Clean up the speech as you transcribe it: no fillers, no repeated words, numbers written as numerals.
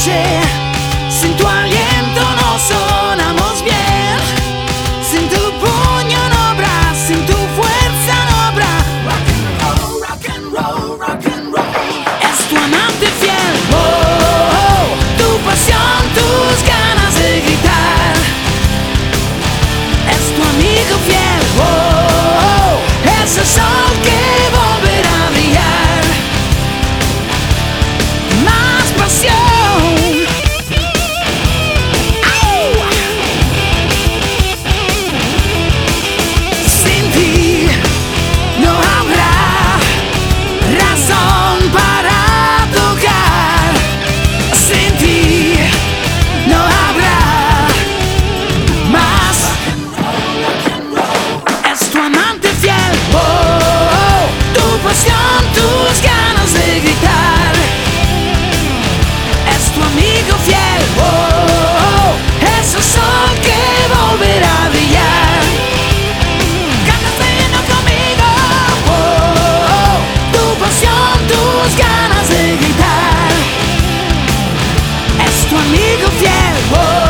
noche, sin tu aliento no sonamos bien. Sin tu puño no habrá, sin tu fuerza no habrá. Rock and roll, rock and roll, rock and roll. Es tu amante fiel, oh, oh, oh, tu pasión, tus ganas de gritar. Es tu amigo fiel, oh, oh, oh, es el sol que volverá a brillar. Más pasión. Sin ti no habrá razón para tocar. Sin ti no habrá más. Es tu amante fiel, oh, oh, oh, tu pasión, tus ganas de gritar. Es tu amigo fiel, oh, oh, oh, es el sol que volverá a brillar. Cántate lleno conmigo, oh, oh, oh, tu pasión, tus ganas de gritar. Es tu amigo fiel, oh,